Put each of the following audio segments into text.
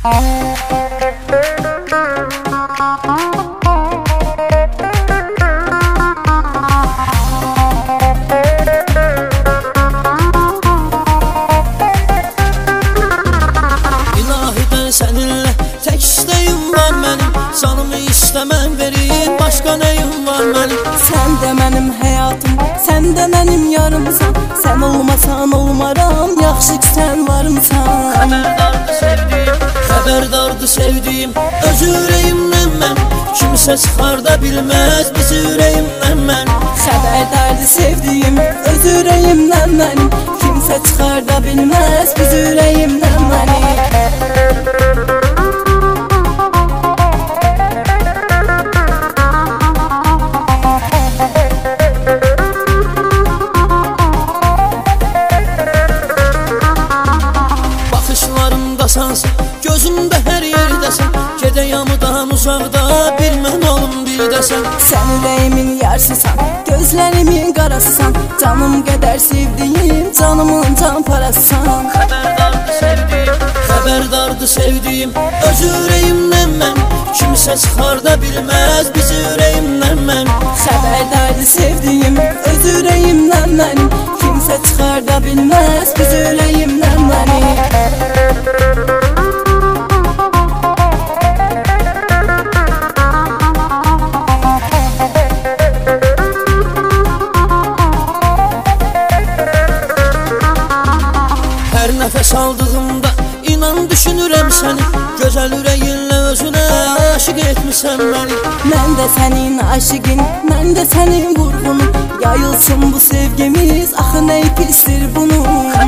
İlahiden seninle tek isteğim var benim, canımı istemem vereyim, başka neyim var benim? Sen de benim hayatım, sen de benim yarımsan. Sen olmasan olmaram, yaxşı ki sen varımsan. Xəbərdardı sevdiyim, öz ürəyimdən mən. Kimsə çıxar da bilməz biz ürəyimdən mən. Xəbərdardı sevdiyim, öz ürəyimdən mənim. Kimsə çıxar da bilməz biz ürəyimdən mənim. Baxışlarımdasansan, gözümdə hər yerdəsən. Gedəyamıdan uzaqda bir mən olum bir dəsən. Sən ürəyimin yarsısan, gözlərimin qarasısan. Canım qədər sevdiyim, canımın can parasısan. Xəbərdardı sevdiyim, öz ürəyimdən mən. Kimsə çıxar da bilməz biz ürəyimdən mən. Xəbərdardı sevdiyim, öz ürəyimdən mənim. Kimsə çıxar da bilməz biz ürəyimdən mənim. Hər nəfəs aldığımda inan düşünürəm səni. Gözəl ürəyinlə özünə aşıq etmisən məni. Mən də sənin aşıqın, mən də sənin vurğunun. Yayılsın bu sevgimiz, axı nə pisdir bunu.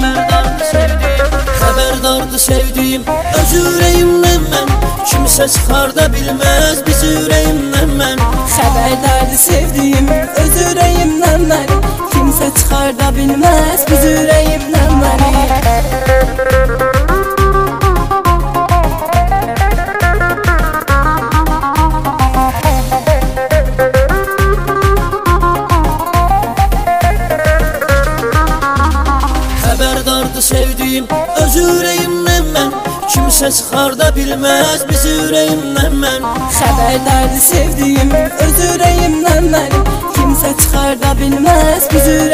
Xəbərdardı sevdiyim, öz ürəyimdən mən. Kimsə çıxar da bilməz biz ürəyimdən mən. Xəbərdardı sevdiyim, öz ürəyimdən mənim. Kimsə çıxar da bilməz biz ürəyimdən mənim. Xəbərdardı sevdiyim, öz ürəyimdən mən. Kimsə çıxar da bilməz biz ürəyimdən mən. Xəbərdardı sevdiyim, öz ürəyimdən mənim. Kimsə çıxar da bilməz biz ürəyimdən mənim.